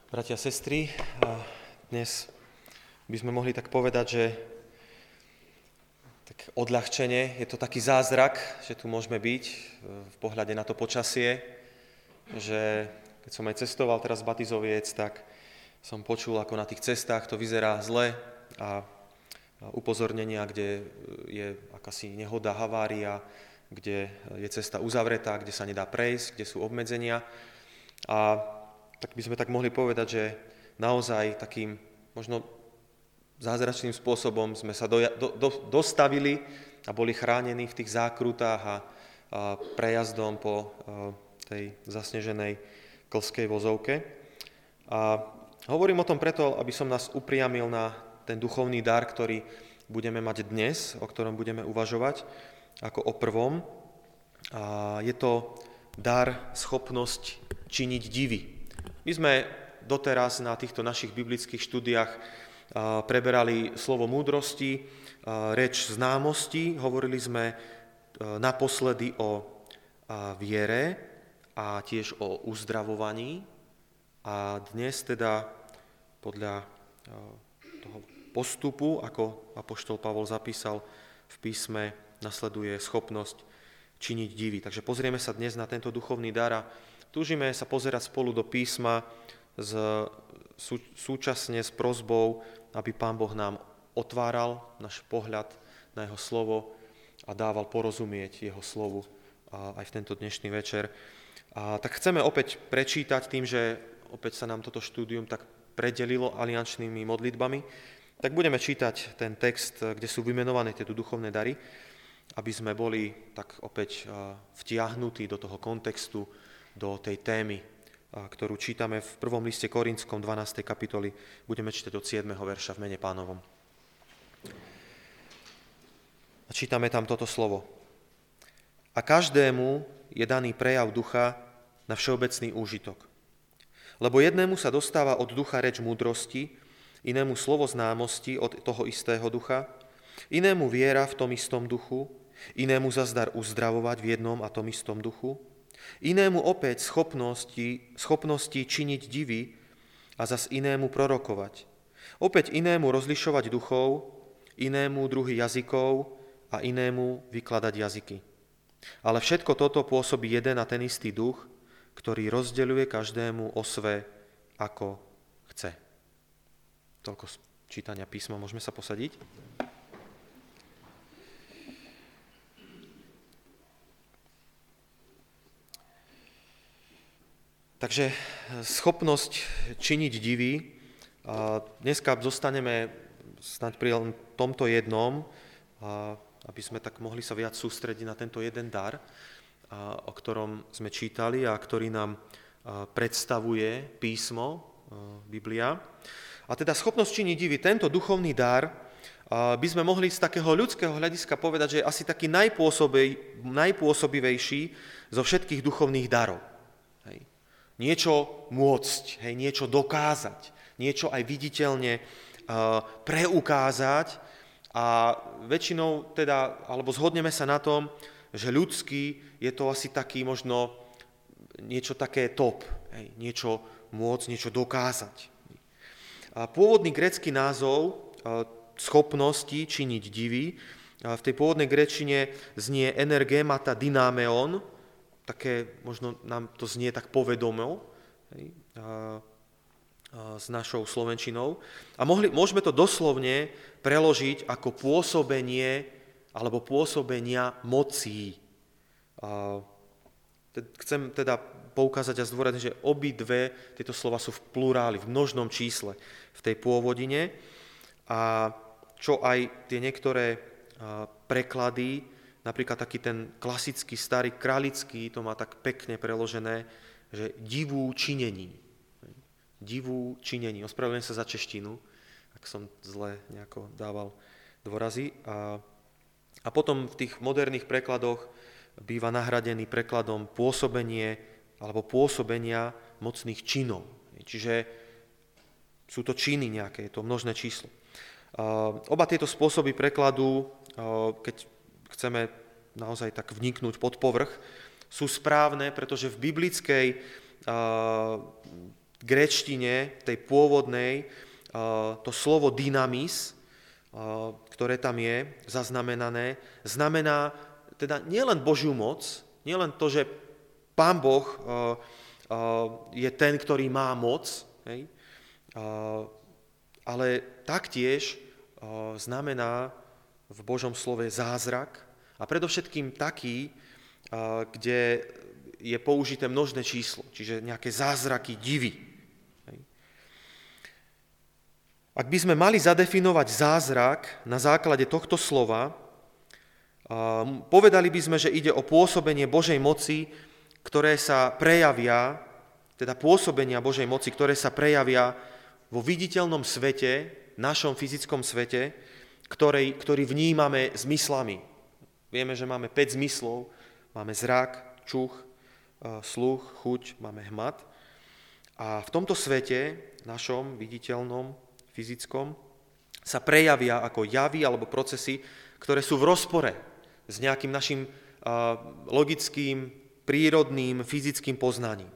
Bratia a sestry, dnes by sme mohli tak povedať, že tak odľahčenie, je to taký zázrak, že tu môžeme byť v pohľade na to počasie, že keď som aj cestoval teraz z Batizoviec, tak som počul, ako na tých cestách to vyzerá zle a upozornenia, kde je akási nehoda, havária, kde je cesta uzavretá, kde sa nedá prejsť, kde sú obmedzenia. A tak by sme tak mohli povedať, že naozaj takým možno zázračným spôsobom sme sa dostavili a boli chránení v tých zákrutách a prejazdom po tej zasneženej klskej vozovke. A hovorím o tom preto, aby som nás upriamil na ten duchovný dar, ktorý budeme mať dnes, o ktorom budeme uvažovať ako o prvom. A je to dar, schopnosť činiť divy. My sme doteraz na týchto našich biblických štúdiách preberali slovo múdrosti, reč známosti, hovorili sme naposledy o viere a tiež o uzdravovaní. A dnes teda podľa toho postupu, ako apoštol Pavol zapísal v písme, nasleduje schopnosť činiť divy. Takže pozrieme sa dnes na tento duchovný dar a túžime sa pozerať spolu do písma súčasne s prosbou, aby Pán Boh nám otváral náš pohľad na jeho slovo a dával porozumieť jeho slovu aj v tento dnešný večer. A tak chceme opäť prečítať tým, že opäť sa nám toto štúdium tak predelilo aliančnými modlitbami, tak budeme čítať ten text, kde sú vymenované tieto duchovné dary, aby sme boli tak opäť vtiahnutí do toho kontextu, do tej témy, ktorú čítame v prvom liste Korintskom 12. kapitoli. Budeme čítať od 7. verša v mene Pánovom. A čítame tam toto slovo. A každému je daný prejav ducha na všeobecný úžitok. Lebo jednému sa dostáva od ducha reč múdrosti, inému slovo známosti od toho istého ducha, inému viera v tom istom duchu, inému zas dar uzdravovať v jednom a tom istom duchu, inému opäť schopnosti činiť divy a zas inému prorokovať. Opäť inému rozlišovať duchov, inému druhy jazykov a inému vykladať jazyky. Ale všetko toto pôsobí jeden a ten istý duch, ktorý rozdeľuje každému osve, ako chce. Toľko z čítania písma. Môžeme sa posadiť? Takže schopnosť činiť divy. Dneska zostaneme snáď pri tomto jednom, aby sme tak mohli sa viac sústrediť na tento jeden dar, o ktorom sme čítali a ktorý nám predstavuje písmo, Biblia. A teda schopnosť činiť divy, tento duchovný dar, by sme mohli z takého ľudského hľadiska povedať, že je asi taký najpôsobivejší zo všetkých duchovných darov. Hej. Niečo môcť, niečo dokázať, niečo aj viditeľne preukázať a väčšinou teda, alebo zhodneme sa na tom, že ľudský je to asi taký možno niečo také top, niečo môcť, niečo dokázať. A pôvodný grécky názov schopnosti činiť divy v tej pôvodnej gréčine znie energemata dynameon, také možno nám to znie tak povedomo s našou slovenčinou. A môžeme to doslovne preložiť ako pôsobenie alebo pôsobenia mocí. Chcem teda poukázať a zdôrazniť, že obidve tieto slova sú v pluráli, v množnom čísle v tej pôvodine. A čo aj tie niektoré preklady, napríklad taký ten klasický starý kralický, to má tak pekne preložené, že divú činení. Divú činení. Ospravedlňujem sa za češtinu, ak som zle nejako dával dôrazy. A potom v tých moderných prekladoch býva nahradený prekladom pôsobenie alebo pôsobenia mocných činov. Čiže sú to činy nejaké, je to množné číslo. Oba tieto spôsoby prekladu, keď chceme naozaj tak vniknúť pod povrch, sú správne, pretože v biblickej gréčtine, tej pôvodnej, to slovo dynamis, ktoré tam je zaznamenané, znamená teda nielen Božiu moc, nielen to, že Pán Boh je ten, ktorý má moc, hej, ale taktiež znamená v Božom slove zázrak a predovšetkým taký, kde je použité množné číslo, čiže nejaké zázraky, divy. Ak by sme mali zadefinovať zázrak na základe tohto slova, povedali by sme, že ide o pôsobenie Božej moci, ktoré sa prejavia, teda pôsobenia Božej moci, ktoré sa prejavia vo viditeľnom svete, našom fyzickom svete, ktorý vnímame zmyslami. Vieme, že máme 5 zmyslov, máme zrak, čuch, sluch, chuť, máme hmat. A v tomto svete, našom viditeľnom, fyzickom, sa prejavia ako javy alebo procesy, ktoré sú v rozpore s nejakým našim logickým, prírodným, fyzickým poznaním.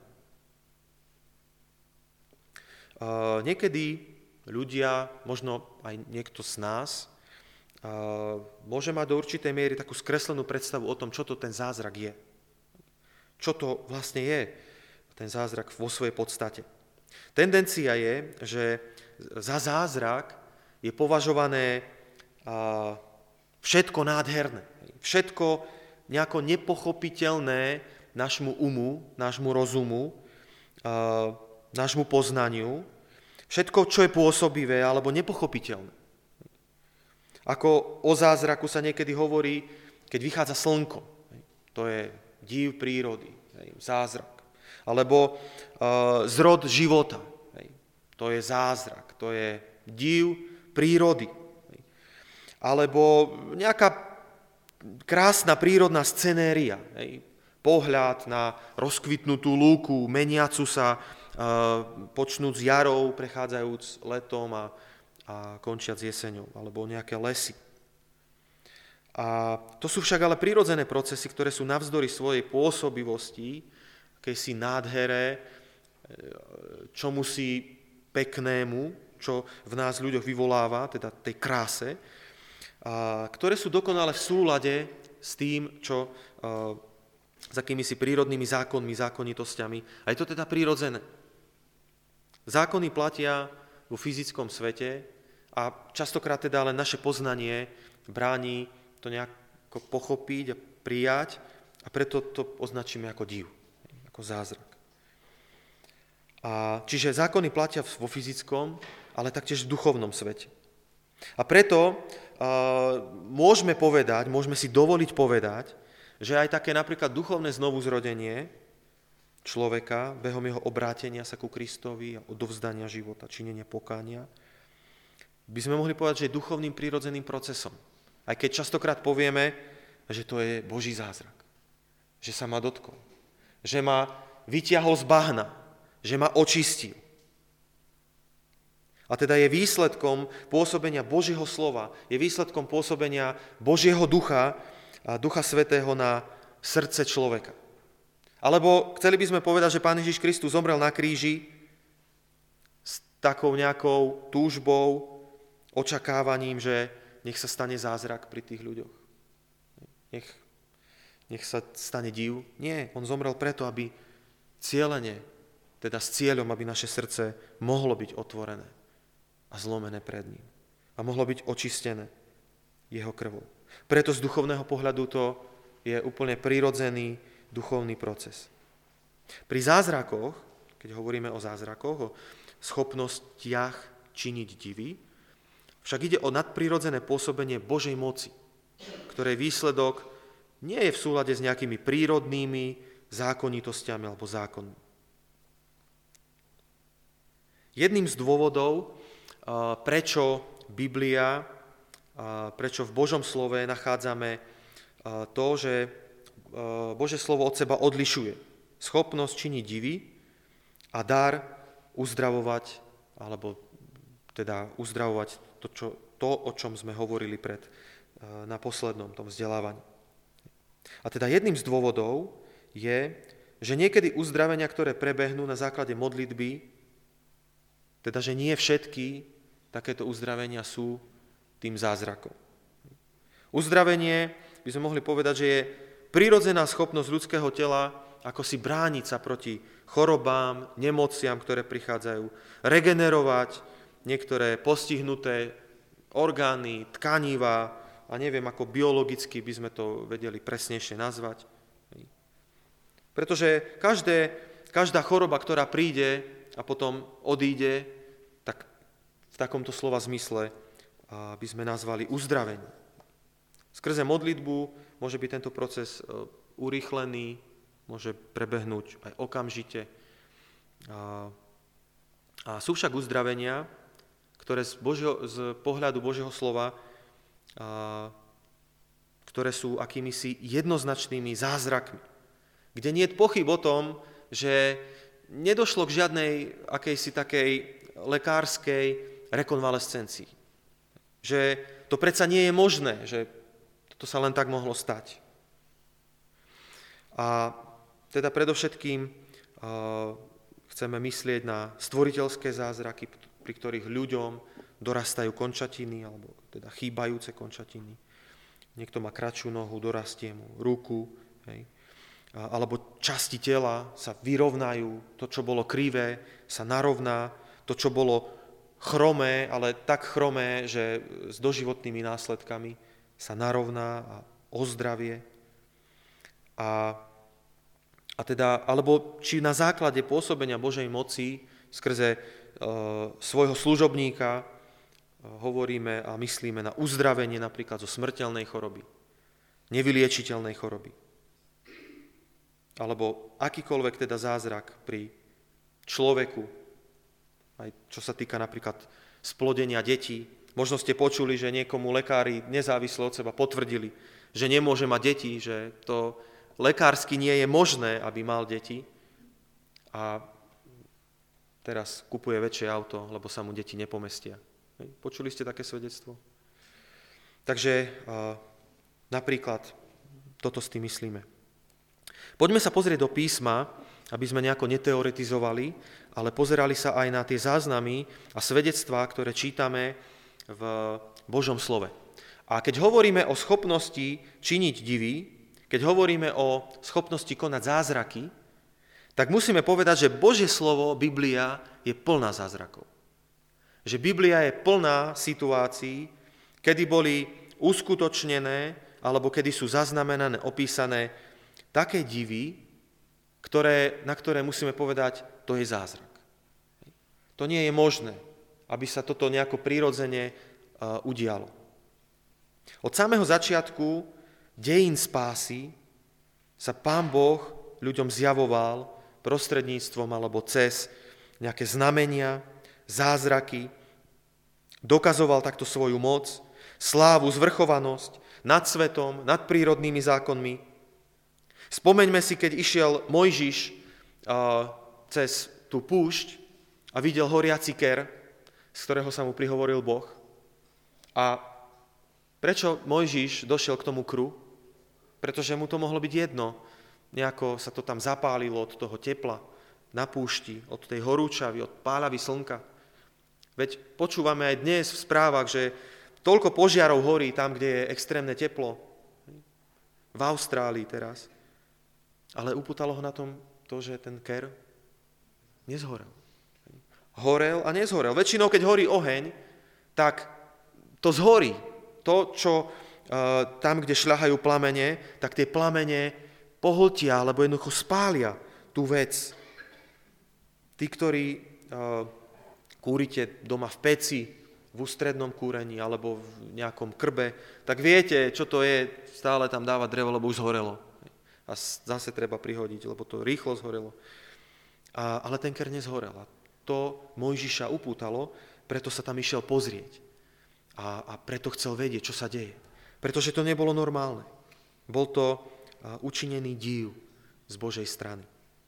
Niekedy ľudia, možno aj niekto z nás, môže mať do určitej miery takú skreslenú predstavu o tom, čo to ten zázrak je. Čo to vlastne je ten zázrak vo svojej podstate. Tendencia je, že za zázrak je považované všetko nádherné, všetko nejako nepochopiteľné nášmu umu, nášmu rozumu, nášmu poznaniu, všetko, čo je pôsobivé alebo nepochopiteľné. Ako o zázraku sa niekedy hovorí, keď vychádza slnko. To je div prírody, zázrak. Alebo zrod života. To je zázrak, to je div prírody. Alebo nejaká krásna prírodná scenéria. Pohľad na rozkvitnutú lúku, meniacu sa, počnúc jarou, prechádzajúc letom a končiac jeseňou, alebo nejaké lesy. A to sú však ale prirodzené procesy, ktoré sú navzdory svojej pôsobivosti, akejsi nádhere, čomusi peknému, čo v nás ľuďoch vyvoláva, teda tej kráse, ktoré sú dokonale v súlade s tým, s akýmisi prírodnými zákonmi, zákonitosťami. A je to teda prirodzené. Zákony platia vo fyzickom svete a častokrát teda len naše poznanie bráni to nejako pochopiť a prijať a preto to označíme ako div, ako zázrak. Čiže zákony platia vo fyzickom, ale taktiež v duchovnom svete. A preto môžeme si dovoliť povedať, že aj také napríklad duchovné znovuzrodenie človeka behom jeho obrátenia sa ku Kristovi a odovzdania života, činenia pokánia, by sme mohli povedať, že je duchovným prirodzeným procesom. Aj keď častokrát povieme, že to je Boží zázrak, že sa ma dotkol, že ma vytiahol z bahna, že ma očistil. A teda je výsledkom pôsobenia Božieho slova, je výsledkom pôsobenia Božieho ducha a Ducha Svätého na srdce človeka. Alebo chceli by sme povedať, že Pán Ježiš Kristus zomrel na kríži s takou nejakou túžbou, očakávaním, že nech sa stane zázrak pri tých ľuďoch. Nech sa stane div. Nie, on zomrel preto, aby cielene, teda s cieľom, aby naše srdce mohlo byť otvorené a zlomené pred ním. A mohlo byť očistené jeho krvou. Preto z duchovného pohľadu to je úplne prirodzený duchovný proces. Pri zázrakoch, keď hovoríme o zázrakoch, o schopnostiach činiť divy, však ide o nadprirodzené pôsobenie Božej moci, ktoré výsledok nie je v súlade s nejakými prírodnými zákonitosťami alebo zákonmi. Jedným z dôvodov, prečo Biblia, prečo v Božom slove nachádzame to, že Božie slovo od seba odlišuje schopnosť činiť divy a dar uzdravovať, alebo teda uzdravovať to, o čom sme hovorili na poslednom tom vzdelávaní. A teda jedným z dôvodov je, že niekedy uzdravenia, ktoré prebehnú na základe modlitby, Teda, že nie všetky takéto uzdravenia sú tým zázrakom. Uzdravenie, by sme mohli povedať, že je prirodzená schopnosť ľudského tela ako si brániť sa proti chorobám, nemociam, ktoré prichádzajú, regenerovať niektoré postihnuté orgány, tkanivá, a neviem, ako biologicky by sme to vedeli presnejšie nazvať. Pretože každá choroba, ktorá príde a potom odíde, tak v takomto slova zmysle by sme nazvali uzdravenie. Skrze modlitbu môže byť tento proces urýchlený, môže prebehnúť aj okamžite. A sú však uzdravenia, ktoré z pohľadu Božieho slova, ktoré sú akýmisi jednoznačnými zázrakmi, kde nie je pochyb o tom, že nedošlo k žiadnej akejsi takej lekárskej rekonvalescencii. Že to predsa nie je možné, že to sa len tak mohlo stať. A teda predovšetkým chceme myslieť na stvoriteľské zázraky, pri ktorých ľuďom dorastajú končatiny, alebo teda chýbajúce končatiny. Niekto má kratšiu nohu, dorastie mu ruku, hej. Alebo časti tela sa vyrovnajú, to, čo bolo krivé, sa narovná, to, čo bolo chromé, ale tak chromé, že s doživotnými následkami sa narovná a ozdravie. A teda, alebo či na základe pôsobenia Božej moci skrze svojho služobníka hovoríme a myslíme na uzdravenie napríklad zo smrteľnej choroby, nevyliečiteľnej choroby. Alebo akýkoľvek teda zázrak pri človeku, aj čo sa týka napríklad splodenia detí. Možno ste počuli, že niekomu lekári nezávisle od seba potvrdili, že nemôže mať deti, že to lekársky nie je možné, aby mal deti. A teraz kupuje väčšie auto, lebo sa mu deti nepomestia. Počuli ste také svedectvo? Takže napríklad toto s tým myslíme. Poďme sa pozrieť do písma, aby sme nejako neteoretizovali, ale pozerali sa aj na tie záznamy a svedectvá, ktoré čítame v Božom slove. A keď hovoríme o schopnosti činiť divy, keď hovoríme o schopnosti konať zázraky, tak musíme povedať, že Božie slovo, Biblia, je plná zázrakov. Že Biblia je plná situácií, kedy boli uskutočnené, alebo kedy sú zaznamenané, opísané také divy, na ktoré musíme povedať, to je zázrak. To nie je možné, aby sa toto nejako prirodzene udialo. Od samého začiatku dejín spásy sa Pán Boh ľuďom zjavoval prostredníctvom alebo cez nejaké znamenia, zázraky, dokazoval takto svoju moc, slávu, zvrchovanosť nad svetom, nad prírodnými zákonmi. Spomeňme si, keď išiel Mojžiš cez tú púšť a videl horiaci ker, z ktorého sa mu prihovoril Boh. A prečo Mojžiš došiel k tomu kru? Pretože mu to mohlo byť jedno. Nejako sa to tam zapálilo od toho tepla na púšti, od tej horúčavy, od páľavy slnka. Veď počúvame aj dnes v správach, že toľko požiarov horí tam, kde je extrémne teplo. V Austrálii teraz. Ale upútalo ho na tom to, že ten ker nezhorel. Horel a nezhorel. Väčšinou, keď horí oheň, tak to zhorí. To, čo tam, kde šľahajú plamene, tak tie plamene pohltia, alebo jednoducho spália tú vec. Tí, ktorí kúrite doma v peci, v ústrednom kúrení, alebo v nejakom krbe, tak viete, čo to je, stále tam dávať drevo, lebo už zhorelo. A zase treba prihodiť, lebo to rýchlo zhorelo. Ale ten ker nezhorel. A to Mojžiša upútalo, preto sa tam išiel pozrieť. A preto chcel vedieť, čo sa deje. Pretože to nebolo normálne. Bol to učinený div z Božej strany.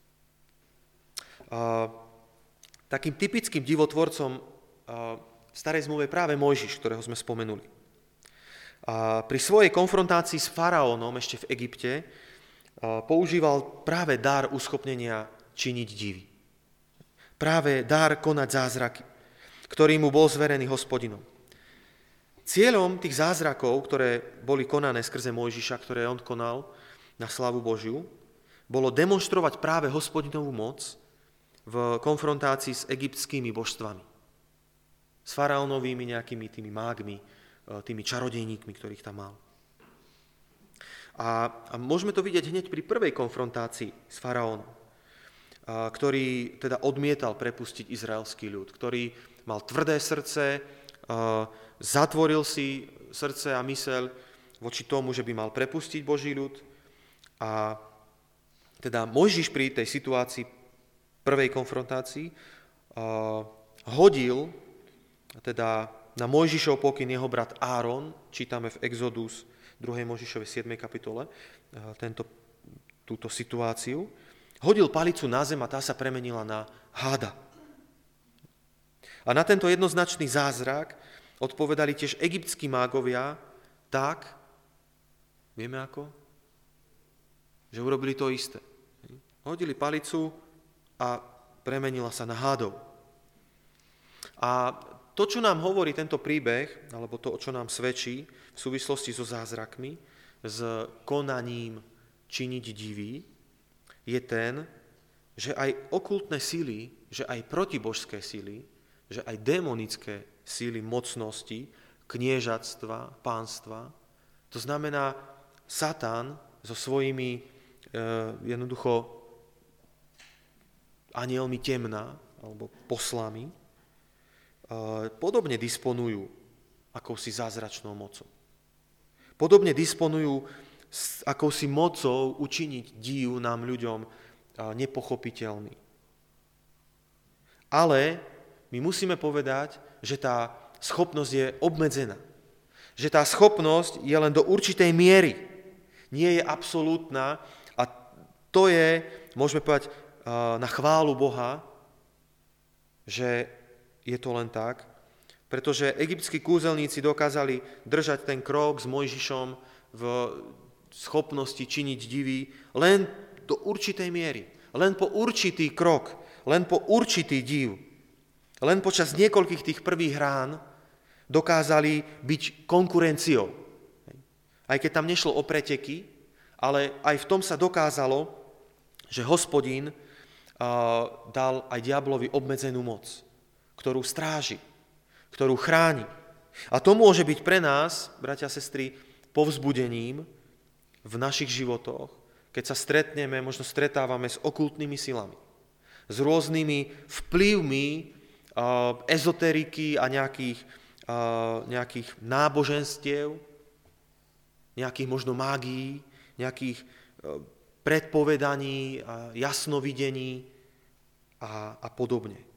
Takým typickým divotvorcom v Starej zmluve je práve Mojžiš, ktorého sme spomenuli. Pri svojej konfrontácii s faraónom ešte v Egypte používal práve dar uschopnenia činiť divy. Práve dar konať zázraky. ktorý mu bol zverený Hospodinom. Cieľom tých zázrakov, ktoré boli konané skrze Mojžiša, ktoré on konal na slávu Božiu, bolo demonštrovať práve Hospodinovú moc v konfrontácii s egyptskými božstvami. S faraónovými nejakými tými mágmi, tými čarodejníkmi, ktorých tam mal. A môžeme to vidieť hneď pri prvej konfrontácii s faraónom, ktorý teda odmietal prepustiť izraelský ľud, ktorý mal tvrdé srdce, zatvoril si srdce a myseľ voči tomu, že by mal prepustiť Boží ľud. A teda Mojžiš pri tej situácii prvej konfrontácii hodil teda na Mojžišov pokyn jeho brat Áron, čítame v Exodus 2. Mojžišovej 7. kapitole túto situáciu, hodil palicu na zem a tá sa premenila na háda. A na tento jednoznačný zázrak odpovedali tiež egyptskí mágovia tak, vieme ako? Že urobili to isté. Hodili palicu a premenila sa na hádov. A to, čo nám hovorí tento príbeh, alebo to, čo nám svedčí v súvislosti so zázrakmi, s konaním činiť divy, je ten, že aj okultné síly, že aj protibožské síly, že aj démonické síly mocnosti, kniežatstva, pánstva, to znamená Satan so svojimi jednoducho anielmi temna, alebo poslami, podobne disponujú akousi zázračnou mocou. Podobne disponujú akousi mocou učiniť div nám ľuďom nepochopiteľný. Ale my musíme povedať, že tá schopnosť je obmedzená. Že tá schopnosť je len do určitej miery. Nie je absolútna a to je, môžeme povedať, na chválu Boha, že je to len tak, pretože egyptskí kúzelníci dokázali držať ten krok s Mojžišom v schopnosti činiť divy len do určitej miery, len po určitý krok, len po určitý div. Len počas niekoľkých tých prvých rán dokázali byť konkurenciou. Aj keď tam nešlo o preteky, ale aj v tom sa dokázalo, že Hospodín dal aj diablovi obmedzenú moc, ktorú stráži, ktorú chráni. A to môže byť pre nás, bratia a sestry, povzbudením v našich životoch, keď sa stretneme, možno stretávame s okultnými silami, s rôznymi vplyvmi ezoteriky a nejakých náboženstiev, nejakých možno mágií, nejakých predpovedaní, jasnovidení a podobne.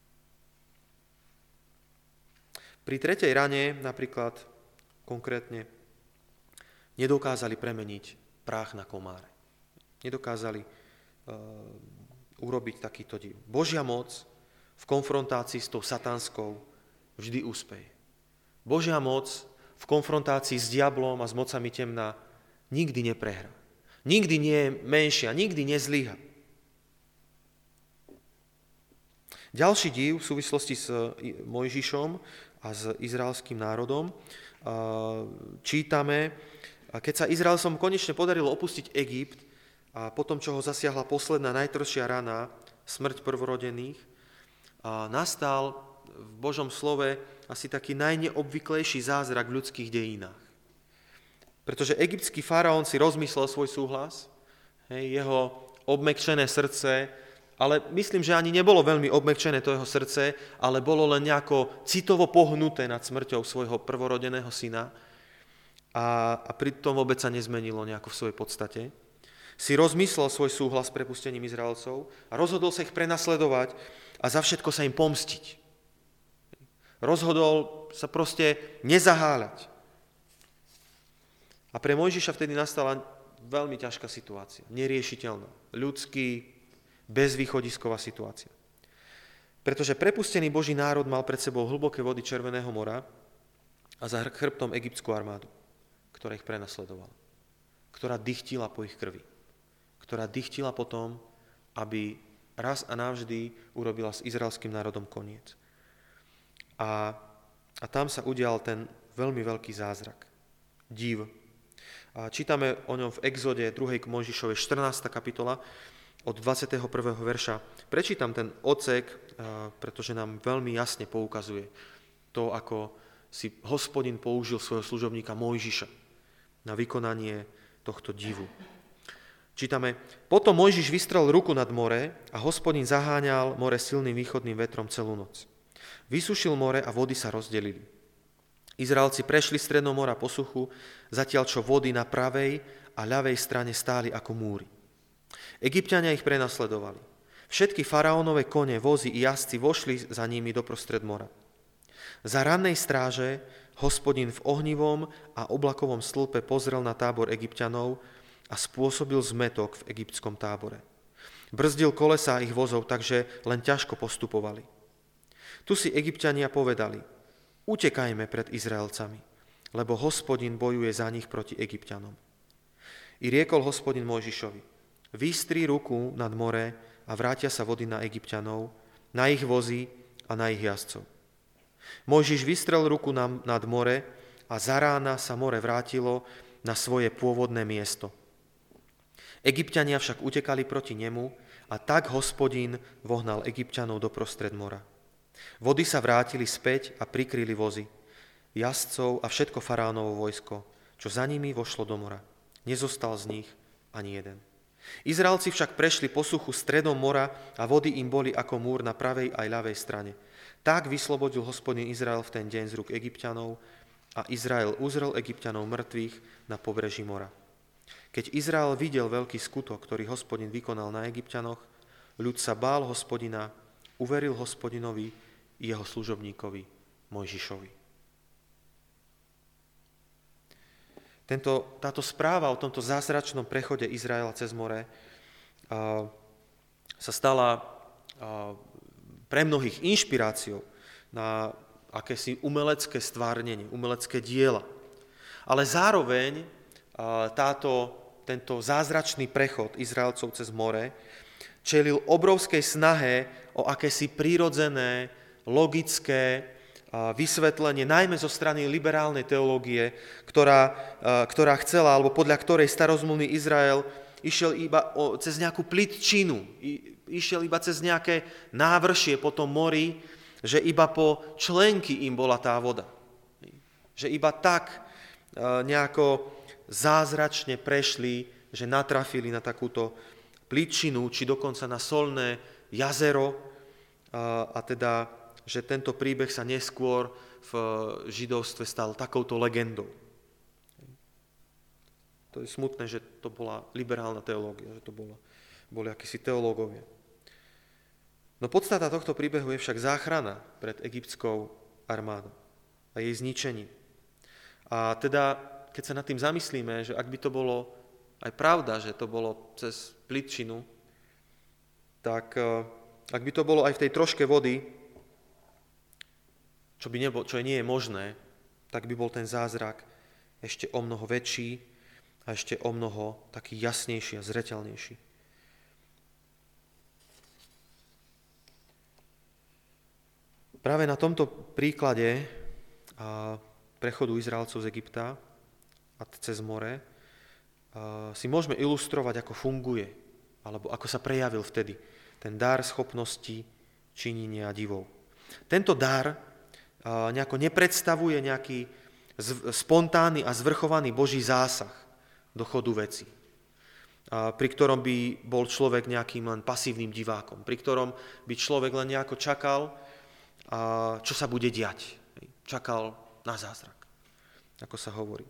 Pri tretej rane napríklad konkrétne nedokázali premeniť prach na komáre. Nedokázali urobiť takýto div. Božia moc v konfrontácii s tou satanskou vždy úspeje. Božia moc v konfrontácii s diablom a s mocami temna nikdy neprehrá. Nikdy nie je menšia, nikdy nezlyha. Ďalší div v súvislosti s Mojžišom a s izraelským národom čítame, keď sa Izraelcom konečne podarilo opustiť Egypt a potom, čo ho zasiahla posledná najtvrdšia rana, smrť prvorodených, nastal v Božom slove asi taký najneobvyklejší zázrak v ľudských dejinách. Pretože egyptský faraón si rozmyslel svoj súhlas, jeho obmekčené srdce, ale myslím, že ani nebolo veľmi obmekčené to jeho srdce, ale bolo len nejako citovo pohnuté nad smrťou svojho prvorodeného syna a pritom vôbec sa nezmenilo nejako v svojej podstate. Si rozmyslel svoj súhlas s prepustením Izraelcov a rozhodol sa ich prenasledovať a za všetko sa im pomstiť. Rozhodol sa proste nezaháľať. A pre Mojžiša vtedy nastala veľmi ťažká situácia, neriešiteľná, ľudský, bezvýchodisková situácia. Pretože prepustený Boží národ mal pred sebou hlboké vody Červeného mora a za chrbtom egyptskú armádu, ktorá ich prenasledovala, ktorá dychtila po ich krvi, ktorá dychtila potom, aby raz a navždy urobila s izraelským národom koniec. A tam sa udial ten veľmi veľký zázrak. Div. A čítame o ňom v Exode 2. Mojžišovej 14. kapitola od 21. verša. Prečítam ten odsek, pretože nám veľmi jasne poukazuje to, ako si Hospodin použil svojho služobníka Mojžiša na vykonanie tohto divu. Čítame, potom Mojžiš vystrel ruku nad more a Hospodin zaháňal more silným východným vetrom celú noc. Vysušil more a vody sa rozdelili. Izraelci prešli strednou mora po suchu, zatiaľ čo vody na pravej a ľavej strane stáli ako múry. Egypťania ich prenasledovali. Všetky faraónove kone, vozy i jazdci vošli za nimi doprostred mora. Za rannej stráže Hospodin v ohnivom a oblakovom stĺpe pozrel na tábor Egypťanov a spôsobil zmätok v egyptskom tábore. Brzdil kolesá ich vozov, takže len ťažko postupovali. Tu si Egypťania povedali, utekajme pred Izraelcami, lebo Hospodin bojuje za nich proti Egypťanom. I riekol Hospodin Mojžišovi, vystri ruku nad more a vrátia sa vody na Egypťanov, na ich vozy a na ich jazdcov. Mojžiš vystrel ruku nad more a za rána sa more vrátilo na svoje pôvodné miesto. Egypťania však utekali proti nemu a tak Hospodin vohnal Egypťanov doprostred mora. Vody sa vrátili späť a prikryli vozy, jazdcov a všetko faraónovo vojsko, čo za nimi vošlo do mora. Nezostal z nich ani jeden. Izraelci však prešli po suchu stredom mora a vody im boli ako múr na pravej aj ľavej strane. Tak vyslobodil Hospodin Izrael v ten deň z rúk Egypťanov a Izrael uzrel Egypťanov mŕtvych na pobreží mora. Keď Izrael videl veľký skutok, ktorý Hospodin vykonal na Egypťanoch, ľud sa bál Hospodina, uveril Hospodinovi i jeho služobníkovi Mojžišovi. Táto správa o tomto zázračnom prechode Izraela cez more sa stala pre mnohých inšpiráciou na akési umelecké stvárnenie, umelecké diela. Ale zároveň tento zázračný prechod Izraelcov cez more čelil obrovskej snahe o akési prírodzené, logické vysvetlenie, najmä zo strany liberálnej teológie, ktorá chcela, alebo podľa ktorej starozmluvný Izrael išiel iba cez nejakú plitčinu, išiel iba cez nejaké návršie po tom mori, že iba po členky im bola tá voda. Že iba tak nejako zázračne prešli, že natrafili na takúto plitčinu, či dokonca na solné jazero, a teda, že tento príbeh sa neskôr v židovstve stal takouto legendou. To je smutné, že to bola liberálna teológia, že to boli akísi teológovia. No podstata tohto príbehu je však záchrana pred egyptskou armádou a jej zničením. A teda, keď sa nad tým zamyslíme, že ak by to bolo aj pravda, že to bolo cez plitčinu, tak ak by to bolo aj v tej troške vody, čo nie je možné, tak by bol ten zázrak ešte o mnoho väčší a ešte o mnoho taký jasnejší a zreteľnejší. Práve na tomto príklade prechodu Izraelcov z Egypta a cez more si môžeme ilustrovať, ako funguje, alebo ako sa prejavil vtedy ten dar schopnosti činenia divov. Tento dar nejako nepredstavuje nejaký spontánny a zvrchovaný Boží zásah do chodu veci, pri ktorom by bol človek nejakým len pasívnym divákom, pri ktorom by človek len nejako čakal, čo sa bude diať. Čakal na zázrak, ako sa hovorí.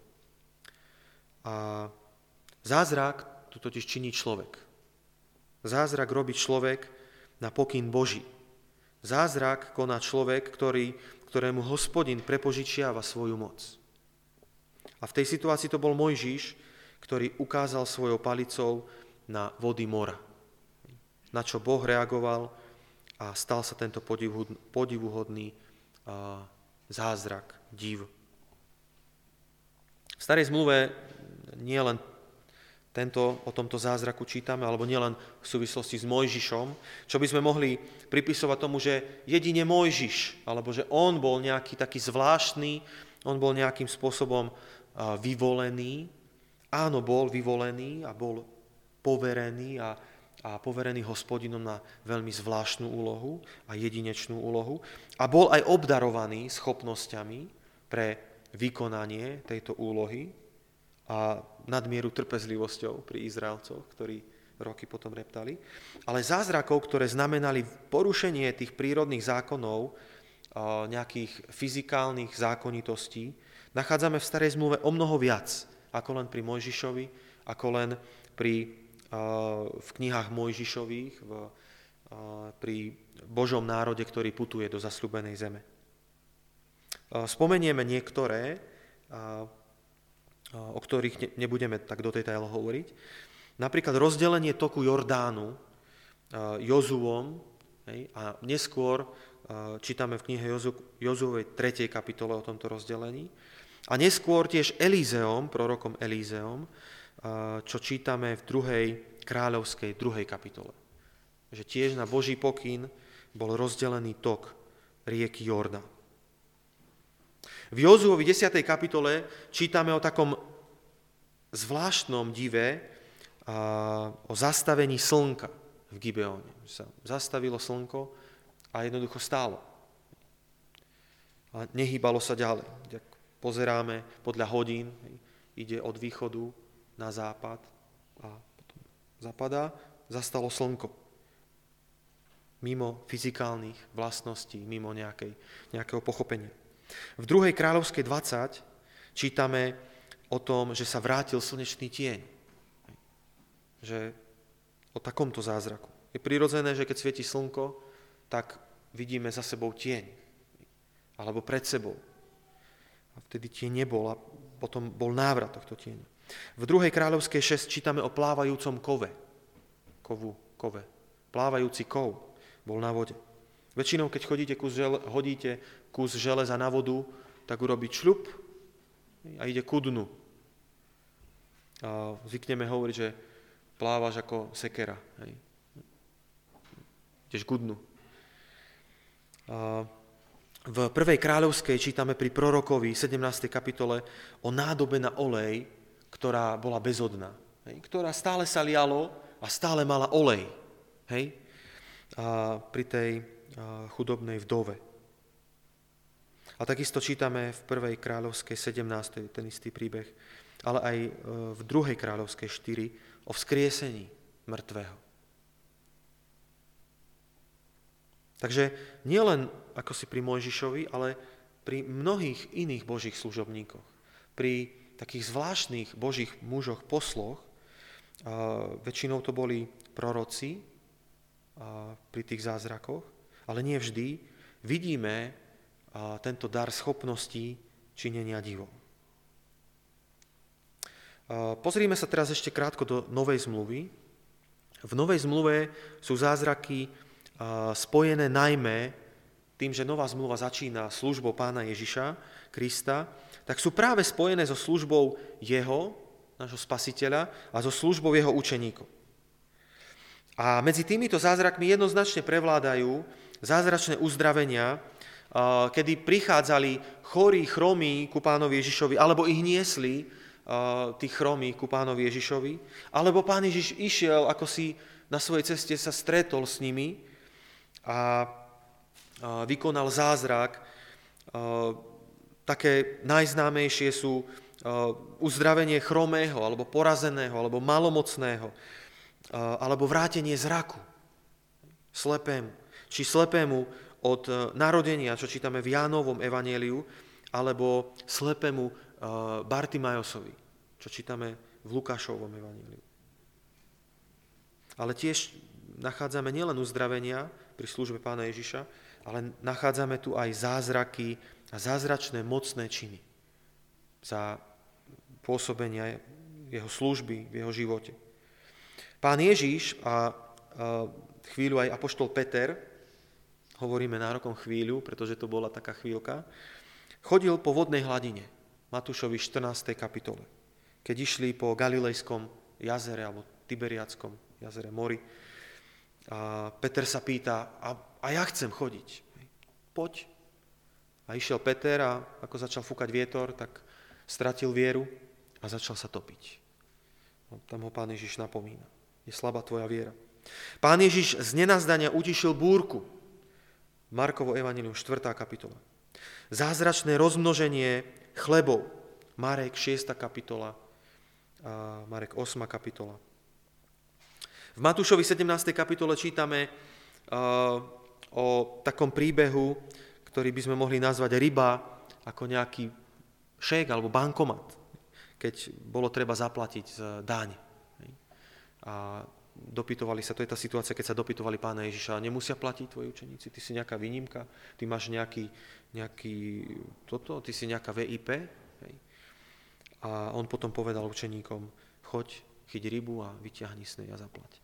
A zázrak tu totiž činí človek. Zázrak robí človek na pokyn Boží. Zázrak koná človek, ktorému Hospodin prepožičiava svoju moc. A v tej situácii to bol Mojžiš, ktorý ukázal svojou palicou na vody mora. Na čo Boh reagoval a stal sa tento podivuhodný zázrak, div. V starej zmluve nie len o tomto zázraku čítame, alebo nielen v súvislosti s Mojžišom, čo by sme mohli pripisovať tomu, že jedine Mojžiš, alebo že on bol nejaký taký zvláštny, on bol nejakým spôsobom vyvolený. Áno, bol vyvolený a bol poverený a poverený Hospodinom na veľmi zvláštnu úlohu a jedinečnú úlohu. A bol aj obdarovaný schopnosťami pre vykonanie tejto úlohy a nadmieru trpezlivosťou pri Izraelcoch, ktorí roky potom reptali. Ale zázrakov, ktoré znamenali porušenie tých prírodných zákonov, nejakých fyzikálnych zákonitostí, nachádzame v Starej zmluve o mnoho viac, ako len pri Mojžišovi, ako len v knihách Mojžišových, pri Božom národe, ktorý putuje do zasľúbenej zeme. Spomenieme niektoré, o ktorých nebudeme tak do detailov hovoriť. Napríklad rozdelenie toku Jordánu Jozuom, a neskôr čítame v knihe Jozuovej 3. kapitole o tomto rozdelení. A neskôr tiež Elízeom, prorokom Elízeom, čo čítame v 2. kráľovskej 2. kapitole. Že tiež na Boží pokyn bol rozdelený tok rieky Jordán. V Jozuovi 10. kapitole čítame o takom zvláštnom dive, o zastavení slnka v Gibeóne. Zastavilo slnko a jednoducho stálo. A nehýbalo sa ďalej. Pozeráme podľa hodín, ide od východu na západ a potom zapadá, zastalo slnko. Mimo fyzikálnych vlastností, mimo nejakého pochopenia. V 2. kráľovskej 20 čítame o tom, že sa vrátil slnečný tieň. Že o takomto zázraku. Je prirodzené, že keď svieti slnko, tak vidíme za sebou tieň. Alebo pred sebou. A vtedy tieň nebol a potom bol návrat tohto tieňa. V 2. kráľovskej 6 čítame o plávajúcom kove. Kove. Plávajúci kov bol na vode. Väčšinou, keď hodíte kus železa na vodu, tak urobí čľup a ide ku dnu. A zvykneme hovoriť, že plávaš ako sekera. Ideš ku dnu. V 1. kráľovskej čítame pri prorokovi 17. kapitole o nádobe na olej, ktorá bola bezodná. Ktorá stále sa lialo a stále mala olej. Pri tej chudobnej vdove. A takisto čítame v 1. kráľovskej 17. ten istý príbeh, ale aj v 2. kráľovskej 4 o vzkriesení mŕtvého. Takže nielen ako si pri Mojžišovi, ale pri mnohých iných božích služobníkoch, pri takých zvláštnych božích mužoch, posloch, väčšinou to boli proroci pri tých zázrakoch, ale nie vždy vidíme tento dar schopností činenia divov. Pozrime sa teraz ešte krátko do Novej zmluvy. V Novej zmluve sú zázraky spojené najmä tým, že Nová zmluva začína službou Pána Ježiša Krista, tak sú práve spojené so službou jeho, nášho Spasiteľa, a so službou jeho učeníkov. A medzi týmito zázrakmi jednoznačne prevládajú zázračné uzdravenia, kedy prichádzali chorí, chromí ku Pánovi Ježišovi, alebo ich niesli tí chromí ku Pánovi Ježišovi, alebo Pán Ježiš išiel, ako si na svojej ceste sa stretol s nimi a vykonal zázrak. Také najznámejšie sú uzdravenie chromého, alebo porazeného, alebo malomocného, alebo vrátenie zraku slepému, či slepému od narodenia, čo čítame v Jánovom evanjeliu, alebo slepému Bartimajosovi, čo čítame v Lukášovom evanjeliu. Ale tiež nachádzame nielen uzdravenia pri službe Pána Ježiša, ale nachádzame tu aj zázraky a zázračné mocné činy za pôsobenia jeho služby v jeho živote. Pán Ježiš a chvíľu aj apoštol Peter, hovoríme nárokom chvíľu, pretože to bola taká chvíľka, chodil po vodnej hladine, Matúšovi 14. kapitole, keď išli po Galilejskom jazere, alebo Tiberiackom jazere, mori. A Peter sa pýta, a ja chcem chodiť. Poď. A išiel Peter a ako začal fúkať vietor, tak stratil vieru a začal sa topiť. No, tam ho Pán Ježiš napomína. Je slabá tvoja viera. Pán Ježiš z nenazdania utišil búrku. Markovo evanjelium, 4. kapitola. Zázračné rozmnoženie chlebov. Marek, 6. kapitola. A Marek, 8. kapitola. V Matúšovi 17. kapitole čítame o takom príbehu, ktorý by sme mohli nazvať ryba, ako nejaký šék alebo bankomat, keď bolo treba zaplatiť daň. A dopytovali sa, to je tá situácia, keď sa dopytovali Pána Ježiša, nemusia platiť tvoji učeníci, ty si nejaká výnimka, ty máš nejaký ty si nejaká VIP. Hej. A on potom povedal učeníkom, choď, chyť rybu a vyťahni z nej a zaplať.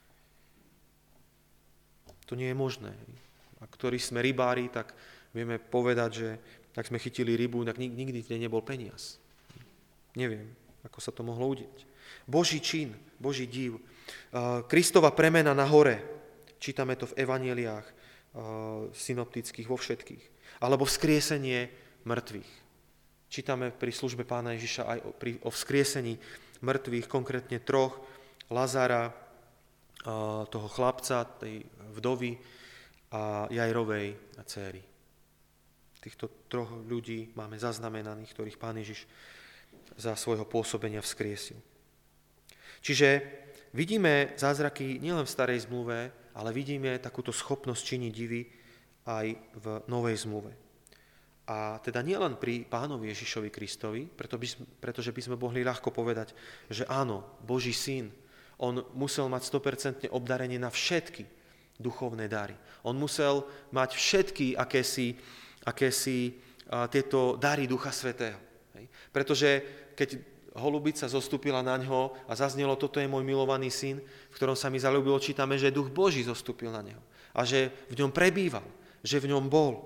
To nie je možné. A ktorí sme rybári, tak vieme povedať, že ak sme chytili rybu, tak nikdy v nej nebol peniaz. Neviem, ako sa to mohlo udiať. Boží čin, Boží div. Kristova premena na hore. Čítame to v evanjeliách synoptických, vo všetkých. Alebo vzkriesenie mŕtvych. Čítame pri službe Pána Ježiša aj o vzkriesení mŕtvych, konkrétne 3, Lazara, toho chlapca, tej vdovy a Jairovej dcéry. Týchto 3 ľudí máme zaznamenaných, ktorých Pán Ježiš za svojho pôsobenia vzkriesil. Čiže vidíme zázraky nielen v starej zmluve, ale vidíme takúto schopnosť činiť divy aj v novej zmluve. A teda nielen pri Pánovi Ježišovi Kristovi, pretože by sme mohli ľahko povedať, že áno, Boží syn, on musel mať 100% obdarenie na všetky duchovné dary. On musel mať všetky akési tieto dary Ducha Svätého. Pretože keď holubica zostúpila na ňo a zaznelo, toto je môj milovaný syn, v ktorom sa mi zaľúbilo, čítame, že Duch Boží zostúpil na neho. A že v ňom prebýval, že v ňom bol.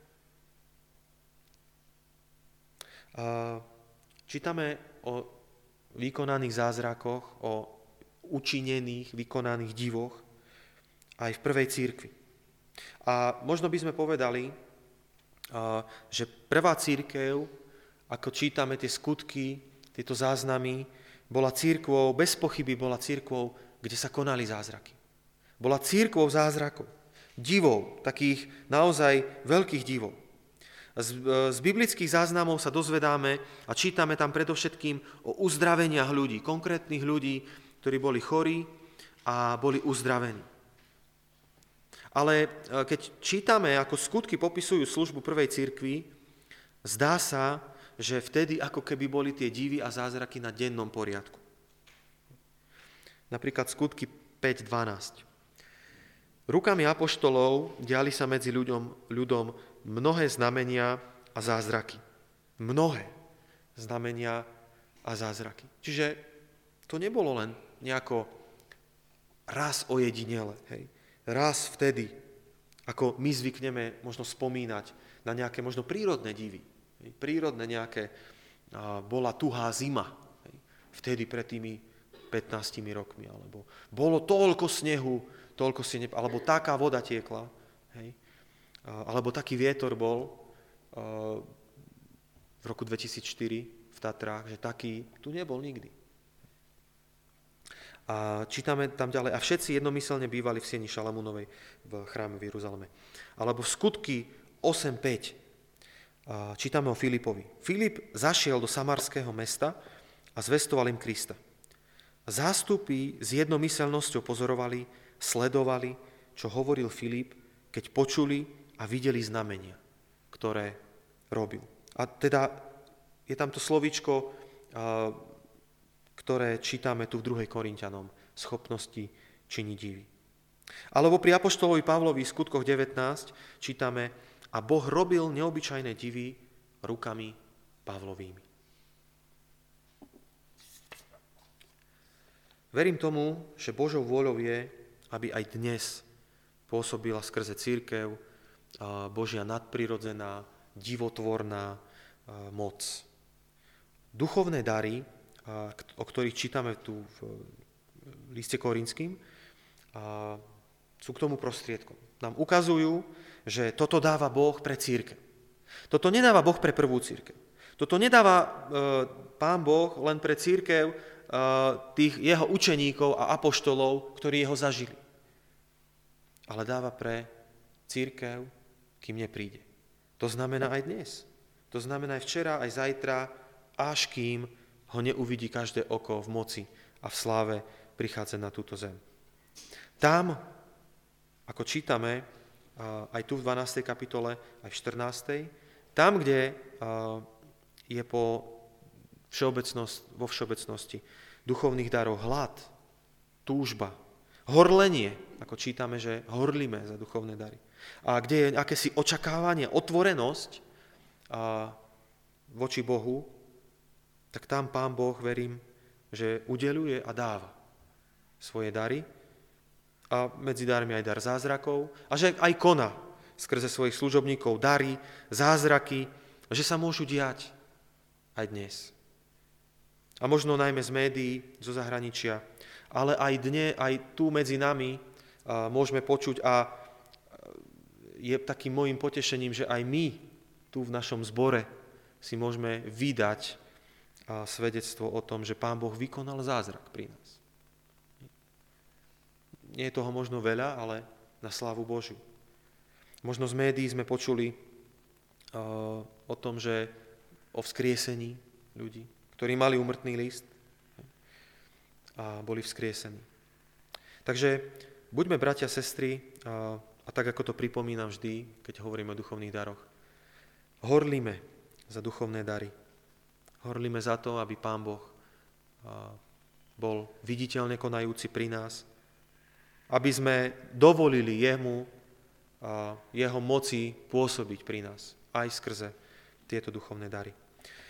Čítame o vykonaných zázrakoch, o učinených, vykonaných divoch aj v prvej cirkvi. A možno by sme povedali, že prvá cirkev, ako čítame tie skutky, tieto záznamy, bola cirkvou, bez pochyby bola cirkvou, kde sa konali zázraky. Bola cirkvou zázrakov, divov, takých naozaj veľkých divov. Z biblických záznamov sa dozvedáme a čítame tam predovšetkým o uzdraveniach ľudí, konkrétnych ľudí, ktorí boli chorí a boli uzdravení. Ale keď čítame, ako skutky popisujú službu prvej cirkvi, zdá sa, že vtedy ako keby boli tie divy a zázraky na dennom poriadku. Napríklad skutky 5.12. Rukami apoštolov diali sa medzi ľuďom mnohé znamenia a zázraky. Mnohé znamenia a zázraky. Čiže to nebolo len nejako raz ojedinele, hej. Raz vtedy, ako my zvykneme možno spomínať na nejaké možno prírodné divy. Hej. Prírodné nejaké, bola tuhá zima, hej. Vtedy pred tými 15 rokmi, alebo bolo toľko snehu, alebo taká voda tiekla, hej. Alebo taký vietor bol v roku 2004 v Tatrách, že taký tu nebol nikdy. A čítame tam ďalej, a všetci jednomyselne bývali v sieni Šalamúnovej v chráme v Jeruzaleme. Alebo v skutky 8.5 čítame o Filipovi. Filip zašiel do samarského mesta a zvestoval im Krista. Zástupy s jednomyselnosťou pozorovali, sledovali, čo hovoril Filip, keď počuli a videli znamenia, ktoré robil. A teda je tam to slovíčko, ktoré čítame tu v 2. Korinťanom, schopnosti činiť divy. Alebo pri apoštolovi Pavlovi v skutkoch 19 čítame, a Boh robil neobyčajné divy rukami Pavlovými. Verím tomu, že Božou vôľou je, aby aj dnes pôsobila skrze cirkev Božia nadprirodzená, divotvorná moc. Duchovné dary o ktorých čítame tu v liste Korinským, sú k tomu prostriedkom. Nám ukazujú, že toto dáva Boh pre cirkev. Toto nedáva Boh pre prvú cirkev. Toto nedáva Pán Boh len pre cirkev tých jeho učeníkov a apoštolov, ktorí jeho zažili. Ale dáva pre cirkev, kým nepríde. To znamená aj dnes. To znamená aj včera, aj zajtra, až kým ho neuvidí každé oko v moci a v sláve prichádzať na túto zem. Tam, ako čítame, aj tu v 12. kapitole, aj v 14. Tam, kde je vo všeobecnosti duchovných darov hlad, túžba, horlenie, ako čítame, že horlíme za duchovné dary. A kde je akési očakávanie, otvorenosť voči Bohu, tak tam Pán Boh, verím, že udeľuje a dáva svoje dary a medzi darmi aj dar zázrakov a že aj koná skrze svojich služobníkov dary, zázraky, že sa môžu diať aj dnes. A možno najmä z médií, zo zahraničia, ale aj tu medzi nami môžeme počuť a je takým môjim potešením, že aj my tu v našom zbore si môžeme vydať svedectvo o tom, že Pán Boh vykonal zázrak pri nás. Nie je toho možno veľa, ale na slávu Božiu. Možno z médií sme počuli o tom, že o vzkriesení ľudí, ktorí mali úmrtný list a boli vzkriesení. Takže buďme bratia, sestry, a tak ako to pripomínam vždy, keď hovoríme o duchovných daroch, horlíme za duchovné dary. Horlíme za to, aby Pán Boh bol viditeľne konajúci pri nás, aby sme dovolili jeho moci pôsobiť pri nás, aj skrze tieto duchovné dary.